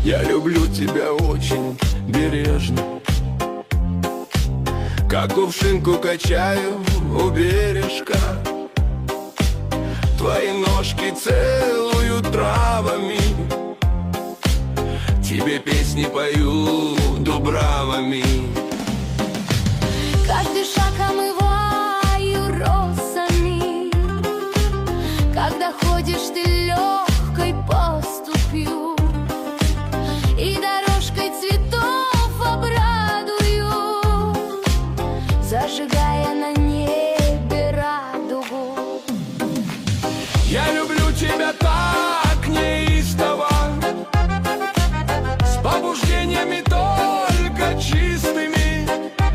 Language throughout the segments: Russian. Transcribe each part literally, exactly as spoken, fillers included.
Я люблю тебя очень бережно, как кувшинку качаю у бережка. Твои ножки целуют травами, тебе песни пою дубравами. Каждый шаг омываю росами, когда ходишь ты легкой поступью, и дорожкой цветов обрадую, зажигая на небе радугу. Я люблю тебя так неистово, с побуждениями только чистыми,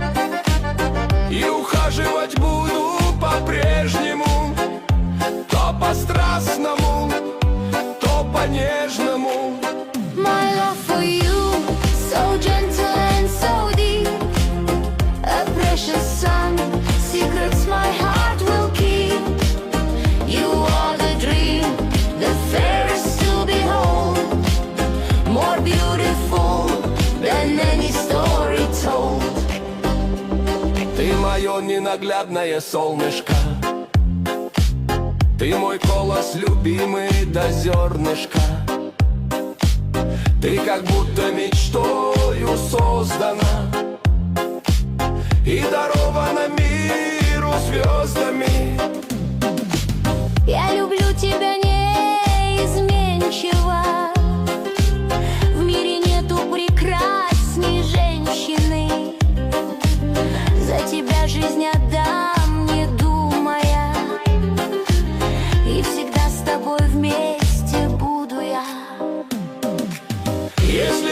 и ухаживать буду по-прежнему, то по-страстному, то по-нежному. My love for you, so gentle and so deep, a precious song, secrets my heart will keep. You are the dream, the fairest to behold, more beautiful than any story told. Ты мое ненаглядное солнышко, ты мой колос любимый до зернышка. Ты как будто мечтою создана и дарована миру звездами. Я люблю тебя неизменчиво, в мире нету прекрасней женщины. За тебя жизнь отдам, не думая, и всегда с тобой вместе буду я. Если